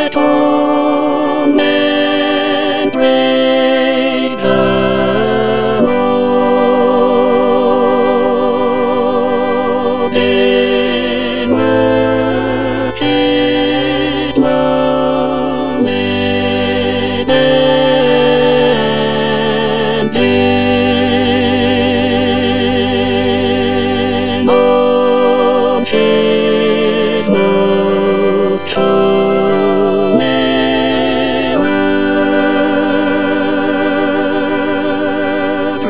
home and praise the Lord. In worship, love, and in all His most holy word,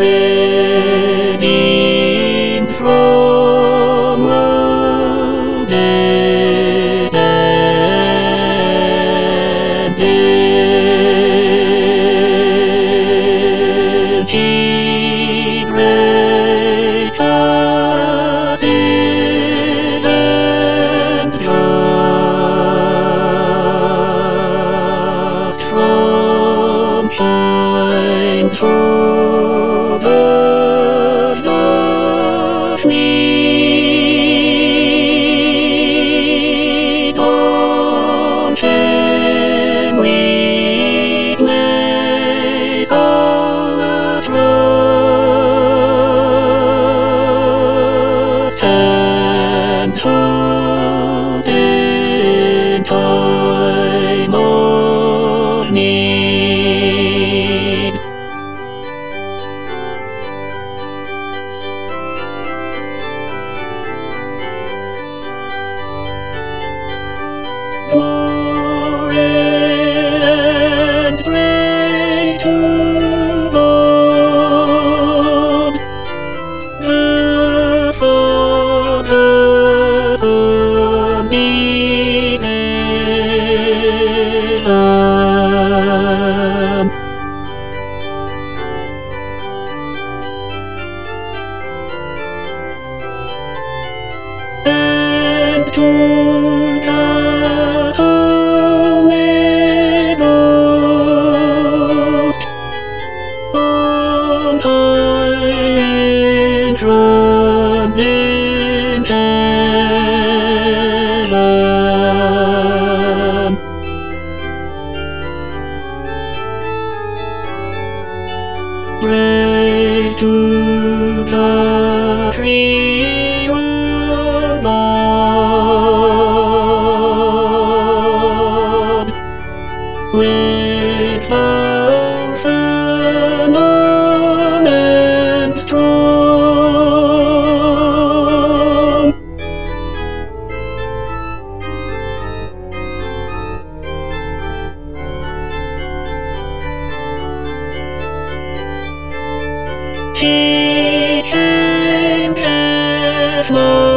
redeemed from world dead and dead. He great as is and just from time to birth doth lead on him weakness our trust and hope in time of need. Glory and praise to God, the Father, Son, in heaven. And to the Holy Ghost, on high enthroned in heaven. Praise to the Three One God, with love unknown and strong. He came, hath